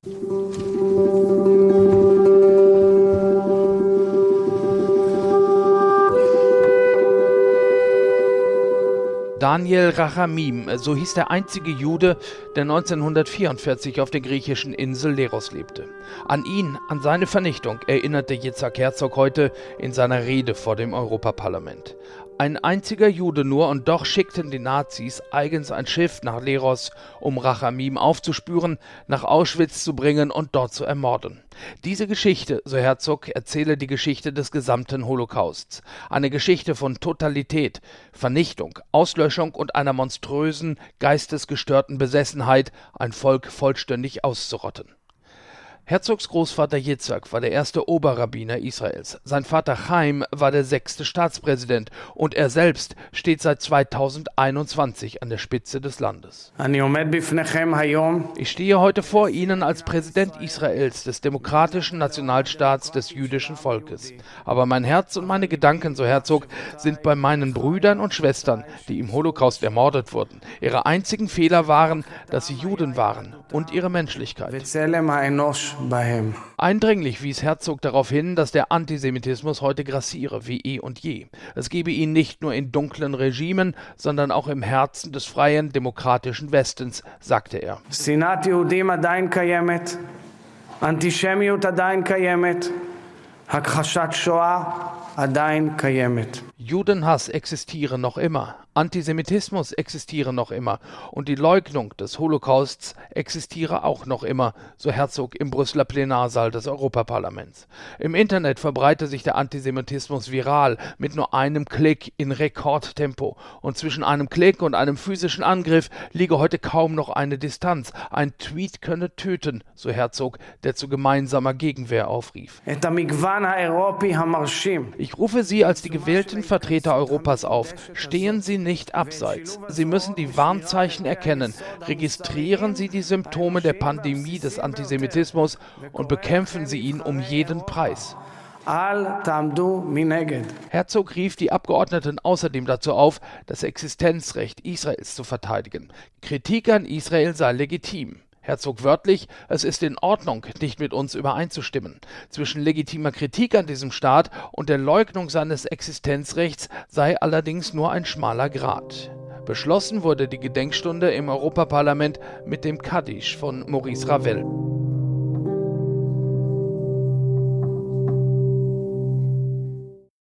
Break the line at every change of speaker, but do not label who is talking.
Daniel Rachamim, so hieß der einzige Jude, der 1944 auf der griechischen Insel Leros lebte. An ihn, an seine Vernichtung, erinnerte Yitzhak Herzog heute in seiner Rede vor dem Europaparlament. Ein einziger Jude nur, und doch schickten die Nazis eigens ein Schiff nach Leros, um Rachamim aufzuspüren, nach Auschwitz zu bringen und dort zu ermorden. Diese Geschichte, so Herzog, erzähle die Geschichte des gesamten Holocausts. Eine Geschichte von Totalität, Vernichtung, Auslöschung und einer monströsen, geistesgestörten Besessenheit, ein Volk vollständig auszurotten. Herzogs Großvater Yitzhak war der erste Oberrabbiner Israels. Sein Vater Chaim war der 6. Staatspräsident und er selbst steht seit 2021 an der Spitze des Landes. Ich stehe heute vor Ihnen als Präsident Israels, des demokratischen Nationalstaats des jüdischen Volkes. Aber mein Herz und meine Gedanken, so Herzog, sind bei meinen Brüdern und Schwestern, die im Holocaust ermordet wurden. Ihre einzigen Fehler waren, dass sie Juden waren und ihre Menschlichkeit. Eindringlich wies Herzog darauf hin, dass der Antisemitismus heute grassiere wie eh und je. Es gebe ihn nicht nur in dunklen Regimen, sondern auch im Herzen des freien, demokratischen Westens, sagte er.
Sinat Yehudim adain kayemet, Antisemiyut adain kayemet, Hakhashat Shoah adain kayemet.
Judenhass existiere noch immer, Antisemitismus existiere noch immer und die Leugnung des Holocausts existiere auch noch immer, so Herzog im Brüsseler Plenarsaal des Europaparlaments. Im Internet verbreite sich der Antisemitismus viral mit nur einem Klick in Rekordtempo und zwischen einem Klick und einem physischen Angriff liege heute kaum noch eine Distanz. Ein Tweet könne töten, so Herzog, der zu gemeinsamer Gegenwehr aufrief. Ich rufe Sie als die gewählten Vertreter Europas auf. Stehen Sie nicht abseits. Sie müssen die Warnzeichen erkennen. Registrieren Sie die Symptome der Pandemie des Antisemitismus und bekämpfen Sie ihn um jeden Preis. Herzog rief die Abgeordneten außerdem dazu auf, das Existenzrecht Israels zu verteidigen. Kritik an Israel sei legitim. Herzog wörtlich, es ist in Ordnung, nicht mit uns übereinzustimmen. Zwischen legitimer Kritik an diesem Staat und der Leugnung seines Existenzrechts sei allerdings nur ein schmaler Grat. Beschlossen wurde die Gedenkstunde im Europaparlament mit dem Kaddisch von Maurice Ravel.